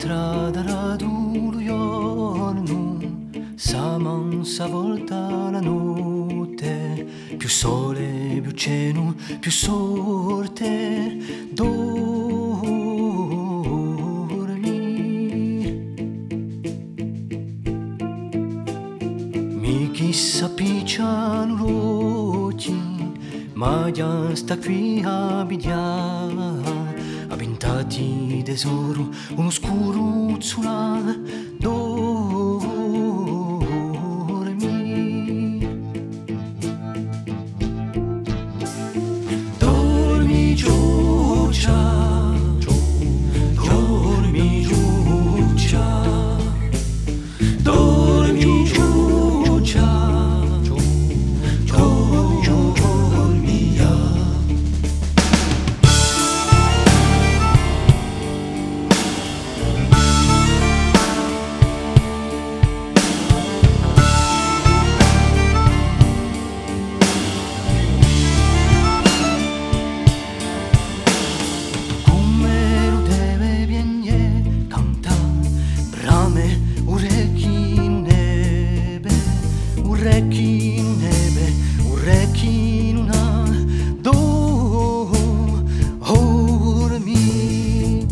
entrata raduro giorno, sa mansa volta la notte, più sole, più cielo, più sorte, dormi. Mi chissà picciano l'occhi, ma già sta qui a bigliare. Avventati tesoro, uno scuruzzula, dormi. Dormi giuccia, dormi giuccia, dormi giuccia, dormia. Orecchi in neve, orecchi in una dormi.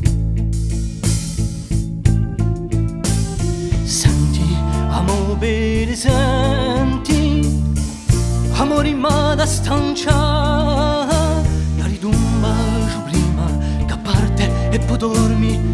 Senti, amo bene, senti, amore ma da stancia, la ridumba giù prima che parte e poi dormi.